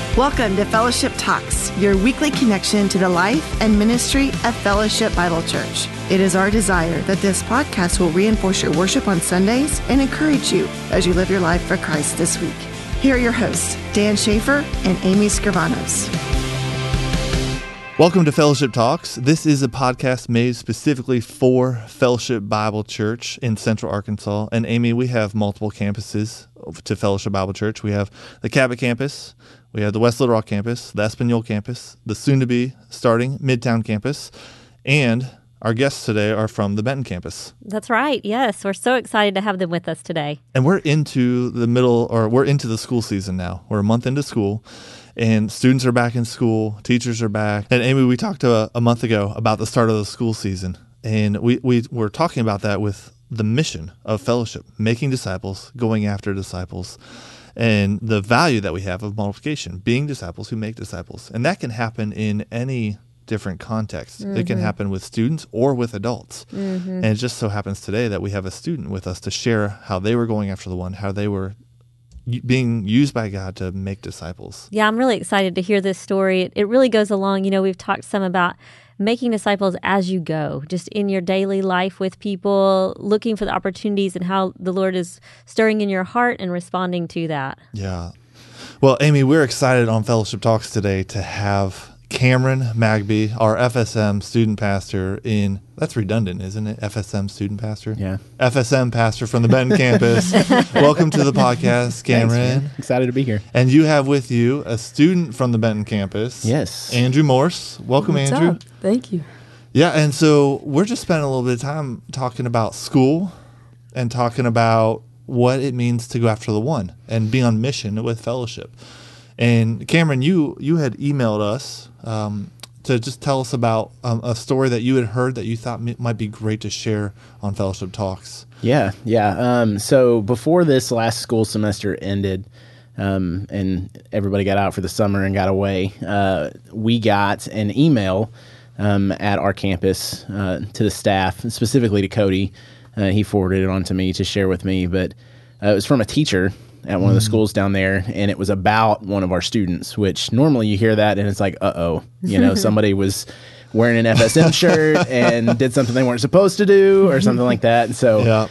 Welcome to Fellowship Talks, your weekly connection to the life and ministry of Fellowship Bible Church. It is our desire that this podcast will reinforce your worship on Sundays and encourage you as you live your life for Christ this week. Here are your hosts, Dan Schaefer and Amy Scrivanos. Welcome to Fellowship Talks. This is a podcast made specifically for Fellowship Bible Church in Central Arkansas. And Amy, we have multiple campuses to Fellowship Bible Church. We have the Cabot campus, we have the West Little Rock campus, the Espanola campus, the soon-to-be starting Midtown campus, and our guests today are from the Benton campus. That's right. Yes, we're so excited to have them with us today. And we're into the school season now. We're a month into school. And students are back in school, teachers are back. And Amy, we talked a month ago about the start of the school season. And we were talking about that with the mission of fellowship, making disciples, going after disciples, and the value that we have of multiplication, being disciples who make disciples. And that can happen in any different context. Mm-hmm. It can happen with students or with adults. Mm-hmm. And it just so happens today that we have a student with us to share how they were going after the one, how they were being used by God to make disciples. Yeah, I'm really excited to hear this story. It really goes along, we've talked some about making disciples as you go, just in your daily life with people, looking for the opportunities and how the Lord is stirring in your heart and responding to that. Yeah. Well, Amy, we're excited on Fellowship Talks today to have Cameron Magby, our FSM student pastor that's redundant, isn't it? FSM student pastor? Yeah. FSM pastor from the Benton campus. Welcome to the podcast, Cameron. Thanks, excited to be here. And you have with you a student from the Benton campus. Yes. Andrew Morse. Welcome, What's Andrew. Up? Thank you. Yeah, and so we're just spending a little bit of time talking about school and talking about what it means to go after the one and be on mission with fellowship. And Cameron, you had emailed us to just tell us about a story that you had heard that you thought might be great to share on Fellowship Talks. Yeah. So before this last school semester ended, and everybody got out for the summer and got away, we got an email at our campus to the staff, specifically to Cody. He forwarded it on to me to share with me, but it was from a teacher at one of the schools down there, and it was about one of our students, which normally you hear that and it's like, somebody was wearing an FSM shirt and did something they weren't supposed to do or something like that. And so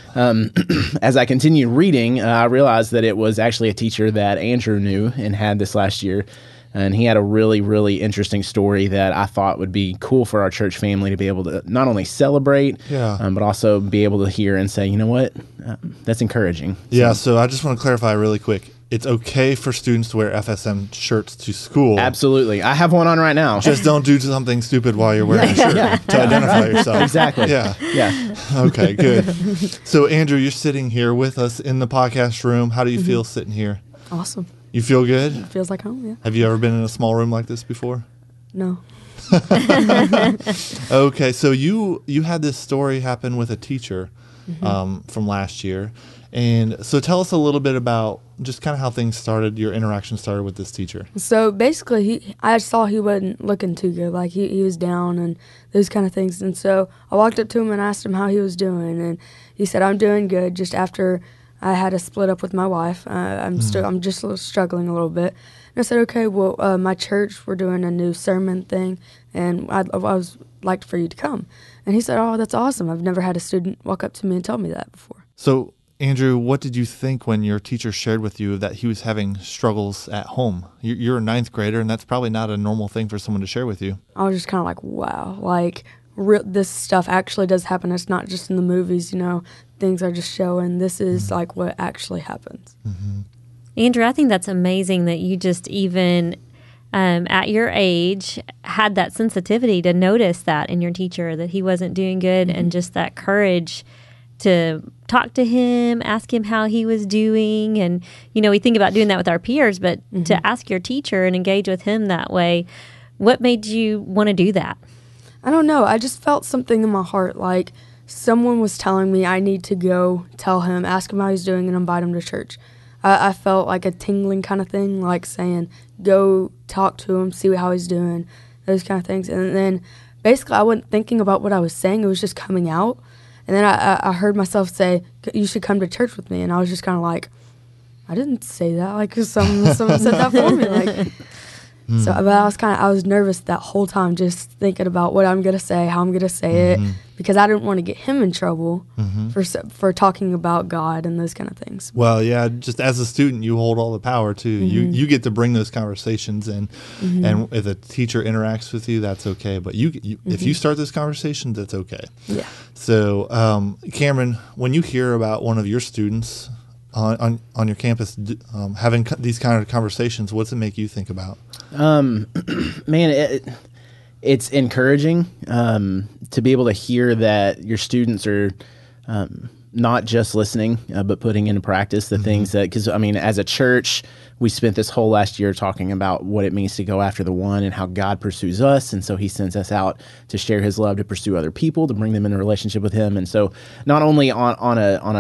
as I continued reading, I realized that it was actually a teacher that Andrew knew and had this last year. And he had a really, really interesting story that I thought would be cool for our church family to be able to not only celebrate, but also be able to hear and say, you know what, that's encouraging. So I just want to clarify really quick. It's okay for students to wear FSM shirts to school. Absolutely. I have one on right now. Just don't do something stupid while you're wearing a shirt to identify yourself. Exactly. Yeah. Okay, good. So Andrew, you're sitting here with us in the podcast room. How do you feel sitting here? Awesome. You feel good? It feels like home, yeah. Have you ever been in a small room like this before? No. Okay, so you had this story happen with a teacher from last year. And so tell us a little bit about just kind of how things started, your interaction started with this teacher. So basically, I saw he wasn't looking too good. Like, he was down and those kind of things. And so I walked up to him and asked him how he was doing. And he said, I'm doing good. Just after I had to split up with my wife, I'm just struggling a little bit. And I said, okay, well, my church, we're doing a new sermon thing, and I was like for you to come. And he said, oh, that's awesome. I've never had a student walk up to me and tell me that before. So, Andrew, what did you think when your teacher shared with you that he was having struggles at home? You're a ninth grader, and that's probably not a normal thing for someone to share with you. I was just kind of like, wow, like this stuff actually does happen. It's not just in the movies, things are just showing. This is like what actually happens. Mm-hmm. Andrew, I think that's amazing that you just even at your age had that sensitivity to notice that in your teacher, that he wasn't doing good, and just that courage to talk to him, ask him how he was doing. And, we think about doing that with our peers, but to ask your teacher and engage with him that way, what made you want to do that? I don't know. I just felt something in my heart, like someone was telling me I need to go tell him, ask him how he's doing, and invite him to church. I felt like a tingling kind of thing, like saying, go talk to him, see how he's doing, those kind of things. And then basically I wasn't thinking about what I was saying. It was just coming out. And then I heard myself say, you should come to church with me. And I was just kind of like, I didn't say that. Like, someone said that for me. Like, So, but I was nervous that whole time, just thinking about what I'm gonna say, how I'm gonna say it, because I didn't want to get him in trouble for talking about God and those kind of things. Well, yeah, just as a student, you hold all the power too. You get to bring those conversations in, and if the teacher interacts with you, that's okay. But if you start those conversations, that's okay. Yeah. So, Cameron, when you hear about one of your students on your campus having these kind of conversations, what's it make you think about? Man, it's encouraging to be able to hear that your students are not just listening, but putting into practice the things that, because, I mean, as a church, we spent this whole last year talking about what it means to go after the one and how God pursues us. And so he sends us out to share his love, to pursue other people, to bring them in a relationship with him. And so not only on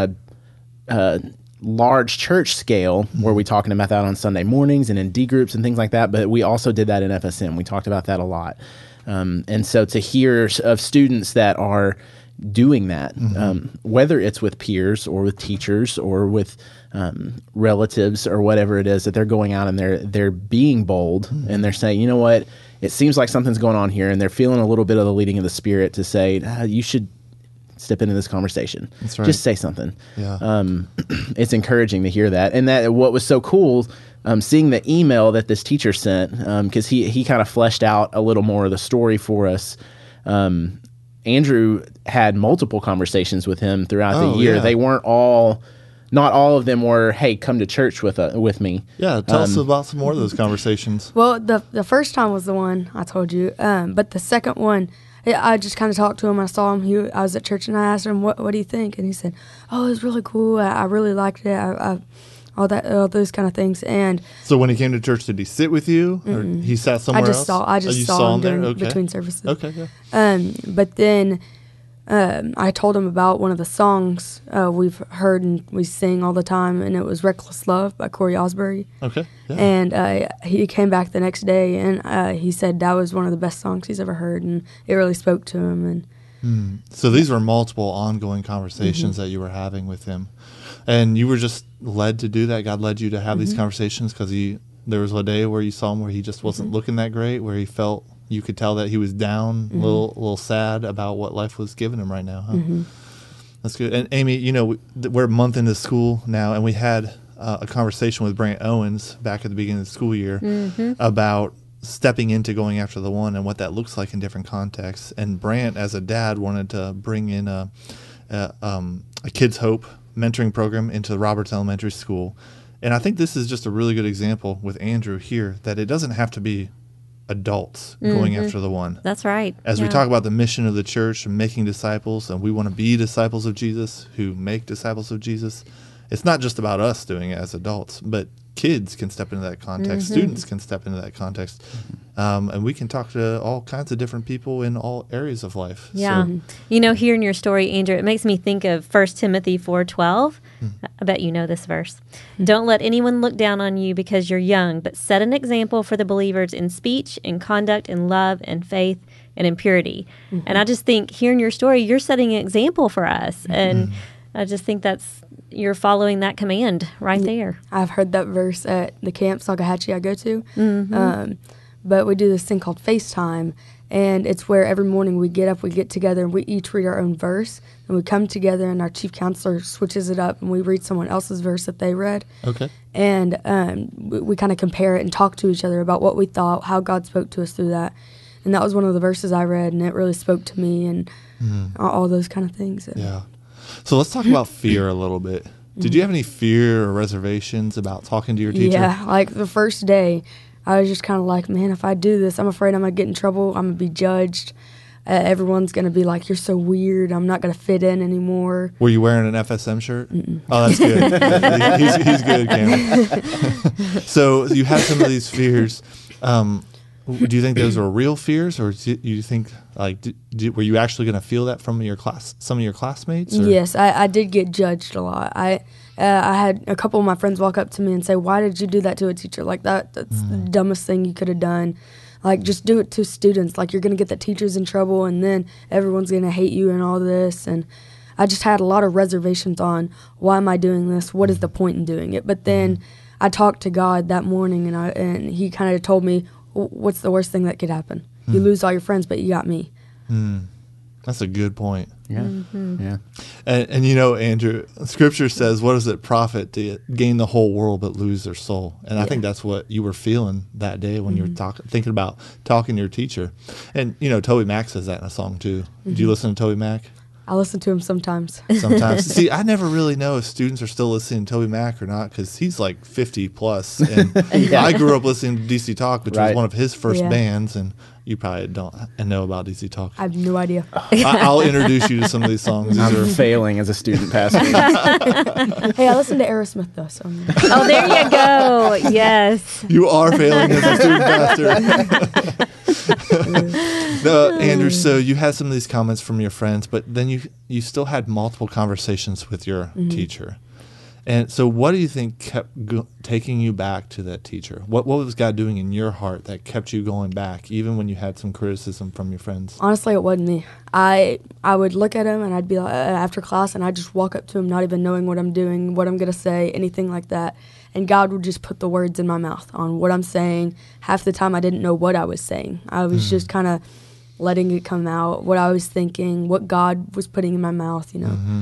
a large church scale where we talking about that on Sunday mornings and in D groups and things like that, but we also did that in FSM. We talked about that a lot. And so to hear of students that are doing that, whether it's with peers or with teachers or with relatives or whatever it is, that they're going out and they're being bold and they're saying, you know what, it seems like something's going on here, and they're feeling a little bit of the leading of the Spirit to say, you should step into this conversation. That's right. Just say something. Yeah. It's encouraging to hear that. And that what was so cool, seeing the email that this teacher sent, because he kind of fleshed out a little more of the story for us. Andrew had multiple conversations with him throughout the year. Yeah. They weren't not all of them were, hey, come to church with me. Yeah, tell us about some more of those conversations. Well, the first time was the one I told you, but the second one, I just kind of talked to him. I saw him. I was at church, and I asked him, "What do you think?" And he said, "Oh, it was really cool. I really liked it. All those kind of things." And so, when he came to church, did he sit with you, or he sat somewhere else? I just saw him during between services. Okay. Yeah. But then I told him about one of the songs we've heard and we sing all the time, and it was "Reckless Love" by Corey Osbury. Okay. Yeah. And he came back the next day, and he said that was one of the best songs he's ever heard, and it really spoke to him. And so these were multiple ongoing conversations that you were having with him, and you were just led to do that. God led you to have these conversations because there was a day where you saw him where he just wasn't looking that great, where he felt, you could tell that he was down, a little sad about what life was giving him right now. Huh? That's good. And Amy, we're a month into school now, and we had a conversation with Brant Owens back at the beginning of the school year about stepping into going after the one and what that looks like in different contexts. And Brant, as a dad, wanted to bring in a Kids Hope mentoring program into Roberts Elementary School. And I think this is just a really good example with Andrew here, that it doesn't have to be adults going after the one. That's right. As we talk about the mission of the church and making disciples, and we want to be disciples of Jesus who make disciples of Jesus, it's not just about us doing it as adults, but kids can step into that context, students can step into that context, and we can talk to all kinds of different people in all areas of life. Yeah. So, Hearing your story, Andrew, it makes me think of 1 Timothy 4:12. I bet you know this verse. Don't let anyone look down on you because you're young, but set an example for the believers in speech, in conduct, in love, and faith, and in purity. And I just think, hearing your story, you're setting an example for us. And I just think you're following that command right there. I've heard that verse at the camp, Salkehatchie, I go to. But we do this thing called FaceTime, and it's where every morning we get up, we get together, and we each read our own verse, and we come together, and our chief counselor switches it up, and we read someone else's verse that they read. Okay. And we kind of compare it and talk to each other about what we thought, how God spoke to us through that. And that was one of the verses I read, and it really spoke to me, and all those kind of things. Yeah. So let's talk about fear a little bit. Did you have any fear or reservations about talking to your teacher? Yeah, like the first day, I was just kind of like, man, if I do this, I'm afraid I'm going to get in trouble. I'm going to be judged. Everyone's going to be like, you're so weird. I'm not going to fit in anymore. Were you wearing an FSM shirt? Oh, that's good. he's good, Cameron. So you had some of these fears. Do you think those were real fears, or do you think were you actually going to feel that from some of your classmates? Or? Yes, I did get judged a lot. I had a couple of my friends walk up to me and say, "Why did you do that to a teacher? Like that's the dumbest thing you could have done. Like just do it to students. Like you're going to get the teachers in trouble, and then everyone's going to hate you and all this." And I just had a lot of reservations on why am I doing this? What is the point in doing it? But then I talked to God that morning, and He kind of told me what's the worst thing that could happen? You lose all your friends, but you got me. That's a good point. Yeah. Yeah. And Andrew, Scripture says, what does it profit to gain the whole world but lose their soul? And I think that's what you were feeling that day when you were thinking about talking to your teacher. And, Toby Mac says that in a song too. Do you listen to Toby Mac? I listen to him sometimes. Sometimes. See, I never really know if students are still listening to Toby Mac or not, because he's like 50 plus. And I grew up listening to DC Talk, which was one of his first bands, and you probably don't know about DC Talk. I have no idea. I'll introduce you to some of these songs. I'm failing as a student pastor. Hey, I listen to Aerosmith though. So. Oh, there you go. Yes. You are failing as a student pastor. Andrew, so you had some of these comments from your friends, but then you still had multiple conversations with your teacher. And so what do you think kept taking you back to that teacher? What was God doing in your heart that kept you going back, even when you had some criticism from your friends? Honestly, it wasn't me. I would look at him, and I'd be like, after class, and I'd just walk up to him, not even knowing what I'm doing, what I'm going to say, anything like that. And God would just put the words in my mouth on what I'm saying. Half the time, I didn't know what I was saying. I was just kind of letting it come out, what I was thinking, what God was putting in my mouth,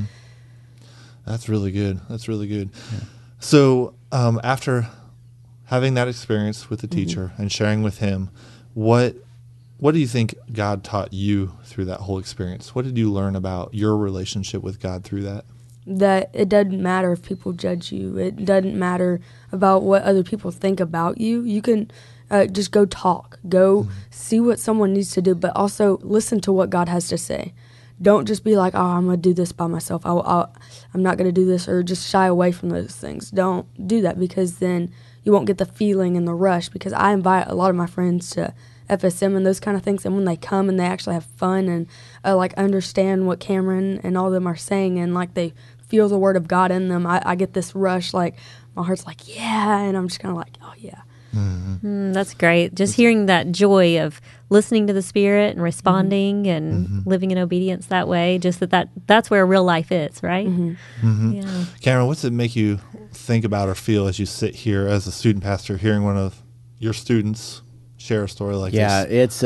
That's really good. That's really good. Yeah. So after having that experience with the teacher and sharing with him, what do you think God taught you through that whole experience? What did you learn about your relationship with God through that? That it doesn't matter if people judge you. It doesn't matter about what other people think about you. You can just go talk. Go see what someone needs to do, but also listen to what God has to say. Don't just be like, oh, I'm going to do this by myself. I'm not going to do this, or just shy away from those things. Don't do that, because then you won't get the feeling and the rush, because I invite a lot of my friends to FSM and those kind of things, and when they come and they actually have fun and understand what Cameron and all of them are saying, and they feel the word of God in them, I get this rush, my heart's like, yeah, and I'm just kind of like, oh, yeah. That's great. Just hearing that joy of listening to the Spirit and responding and living in obedience that way, just that's where real life is, right? Yeah. Cameron, what's it make you think about or feel as you sit here as a student pastor hearing one of your students share a story like this? Yeah, it's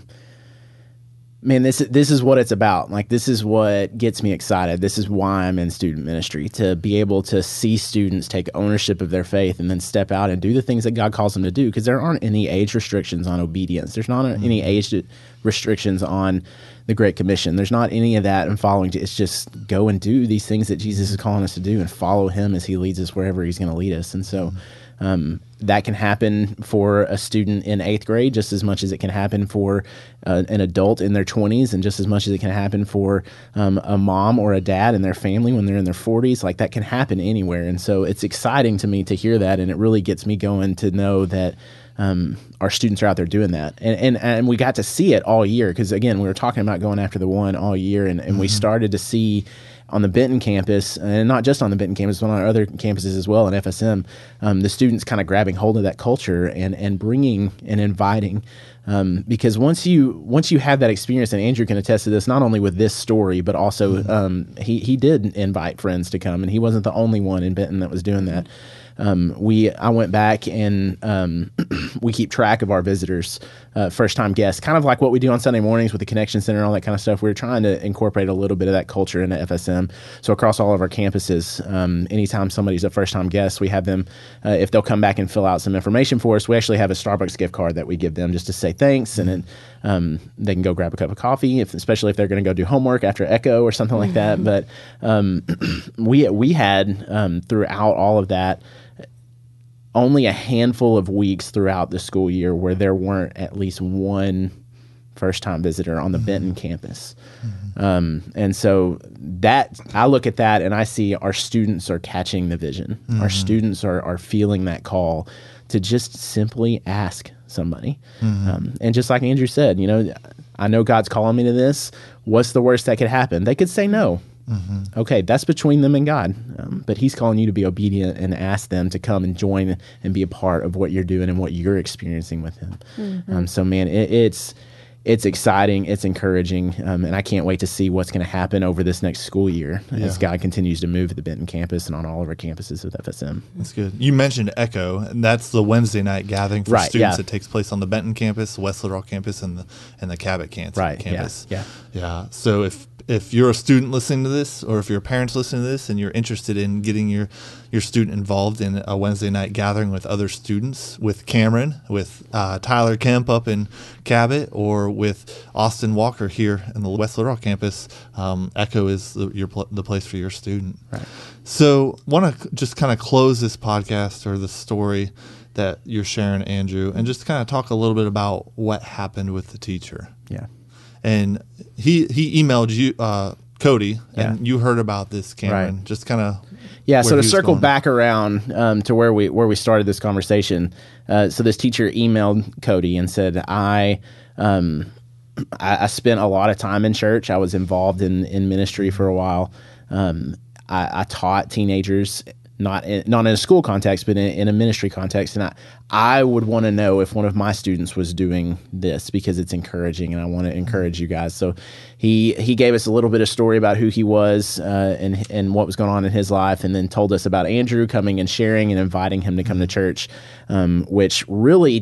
man, this is what it's about. This is what gets me excited. This is why I'm in student ministry, to be able to see students take ownership of their faith and then step out and do the things that God calls them to do, because there aren't any age restrictions on obedience. There's not any age restrictions on the Great Commission. There's not any of that in following. It's just go and do these things that Jesus is calling us to do and follow him as he leads us wherever he's going to lead us. And so that can happen for a student in 8th grade just as much as it can happen for an adult in their 20s, and just as much as it can happen for a mom or a dad in their family when they're in their 40s. That can happen anywhere. And so it's exciting to me to hear that, and it really gets me going to know that our students are out there doing that. And we got to see it all year, because, again, we were talking about going after the one all year, and we started to see on the Benton campus, and not just on the Benton campus, but on our other campuses as well in FSM, the students kind of grabbing hold of that culture and bringing and inviting. Because once you have that experience, and Andrew can attest to this, not only with this story, but also he did invite friends to come, and he wasn't the only one in Benton that was doing that. I went back and we keep track of our visitors, first-time guests, kind of like what we do on Sunday mornings with the Connection Center and all that kind of stuff. We're trying to incorporate a little bit of that culture into FSM. So across all of our campuses, anytime somebody's a first-time guest, we have them, if they'll come back and fill out some information for us, we actually have a Starbucks gift card that we give them just to say thanks, and then they can go grab a cup of coffee, especially if they're going to go do homework after Echo or something like that. But we had, throughout all of that, only a handful of weeks throughout the school year where there weren't at least one first-time visitor on the Benton campus. And so that I look at that and I see our students are catching the vision. Our students are feeling that call to just simply ask somebody. And just like Andrew said, I know God's calling me to this. What's the worst that could happen? They could say no. Okay, that's between them and God. But he's calling you to be obedient and ask them to come and join and be a part of what you're doing and what you're experiencing with him. So, man, it's it's exciting, it's encouraging, and I can't wait to see what's going to happen over this next school year as God continues to move at the Benton campus and on all of our campuses with FSM. That's good. You mentioned Echo, and that's the Wednesday night gathering for students that takes place on the Benton campus, West Little Rock campus, and the Cabot campus. Yeah. So if you're a student listening to this, or if you're parents listening to this, and you're interested in getting your student involved in a Wednesday night gathering with other students, with Cameron, with Tyler Kemp up in Cabot, or with Austin Walker here in the West Little Rock campus, Echo is the place for your student. Right. So want to just kind of close this podcast or the story that you're sharing, Andrew, and just kind of talk a little bit about what happened with the teacher. Yeah. And he emailed you, Cody, and you heard about this, Cameron. Right. Just kind of so to circle back around to where we started this conversation. So this teacher emailed Cody and said, I spent a lot of time in church. I was involved in ministry for a while. I taught teenagers, not in a school context, but in a ministry context. And I would want to know if one of my students was doing this, because it's encouraging, and I want to encourage you guys. So he gave us a little bit of story about who he was and what was going on in his life, and then told us about Andrew coming and sharing and inviting him to come to church, which really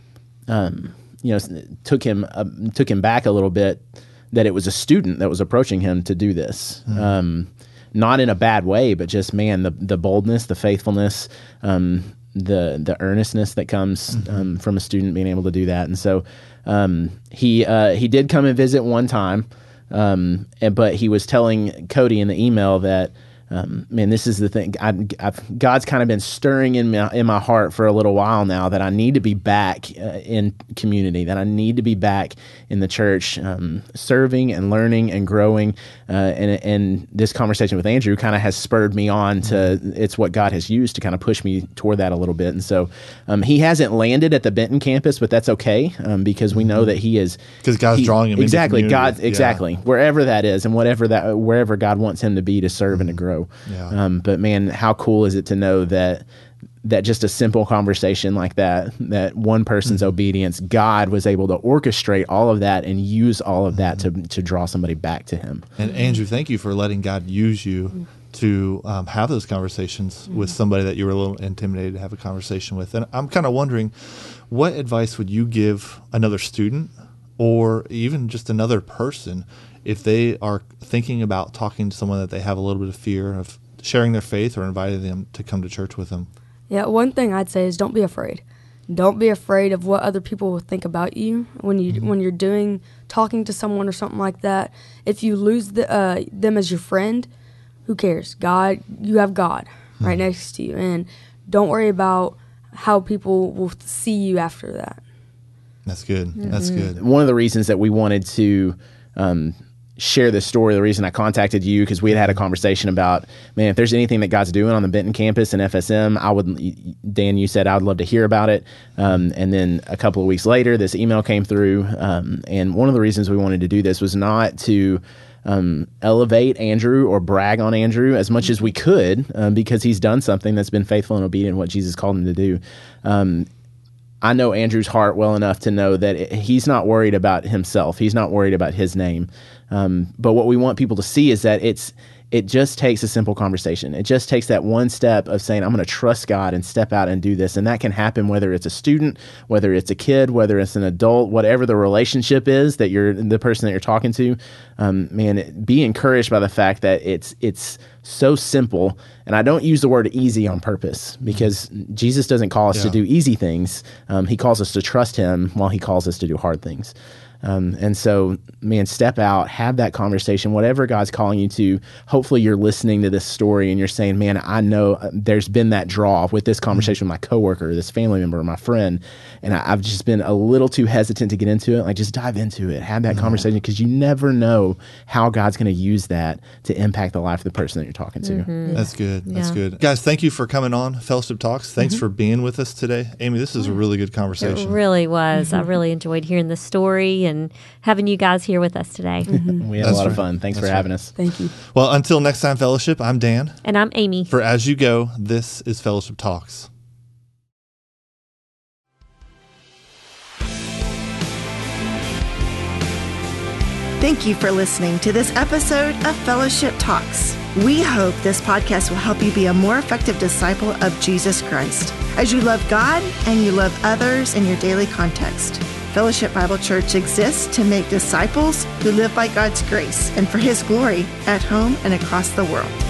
took him back a little bit, that it was a student that was approaching him to do this. Not in a bad way, but just, man, the boldness, the faithfulness, the earnestness that comes from a student being able to do that. And so he did come and visit one time, but he was telling Cody in the email that, man, this is the thing. God's kind of been stirring in my heart for a little while now, that I need to be back in community, that I need to be back in the church, serving and learning and growing. And this conversation with Andrew kind of has spurred me on to, it's what God has used to kind of push me toward that a little bit. And so he hasn't landed at the Benton campus, but that's okay, because we know that he is, because God's drawing him exactly into community. Exactly wherever that is, and wherever God wants him to be to serve and to grow. Yeah. But man, how cool is it to know that just a simple conversation like that one person's obedience, God was able to orchestrate all of that and use all of that to draw somebody back to him. And Andrew, thank you for letting God use you to have those conversations with somebody that you were a little intimidated to have a conversation with. And I'm kind of wondering, what advice would you give another student, or even just another person, if they are thinking about talking to someone that they have a little bit of fear of sharing their faith, or inviting them to come to church with them? Yeah, one thing I'd say is don't be afraid. Don't be afraid of what other people will think about you when you're talking to someone or something like that. If you lose them as your friend, who cares? God, you have God right next to you, and don't worry about how people will see you after that. That's good. That's good. One of the reasons that we wanted to share this story, the reason I contacted you, because we had a conversation about, man, if there's anything that God's doing on the Benton campus and FSM, Dan, you said I would love to hear about it. And then a couple of weeks later, this email came through. And one of the reasons we wanted to do this was not to elevate Andrew or brag on Andrew as much as we could, because he's done something that's been faithful and obedient to what Jesus called him to do. I know Andrew's heart well enough to know that he's not worried about himself. He's not worried about his name. But what we want people to see is that it just takes a simple conversation. It just takes that one step of saying, I'm going to trust God and step out and do this. And that can happen whether it's a student, whether it's a kid, whether it's an adult, whatever the relationship is that the person that you're talking to. Man, be encouraged by the fact that it's so simple. And I don't use the word easy on purpose, because Jesus doesn't call us to do easy things. He calls us to trust him while he calls us to do hard things. And so, man, step out, have that conversation, whatever God's calling you to. Hopefully you're listening to this story and you're saying, man, I know there's been that draw with this conversation with my coworker, this family member, my friend, and I've just been a little too hesitant to get into it. Like, just dive into it, have that conversation, because you never know how God's going to use that to impact the life of the person that you're talking to. That's good. That's good. Guys, thank you for coming on Fellowship Talks. Thanks for being with us today. Amy, this is a really good conversation. It really was. I really enjoyed hearing the story and having you guys here with us today. We had a lot of fun. Thanks for having us. Thank you. Well, until next time, Fellowship, I'm Dan. And I'm Amy. For As You Go, this is Fellowship Talks. Thank you for listening to this episode of Fellowship Talks. We hope this podcast will help you be a more effective disciple of Jesus Christ as you love God and you love others in your daily context. Fellowship Bible Church exists to make disciples who live by God's grace and for His glory at home and across the world.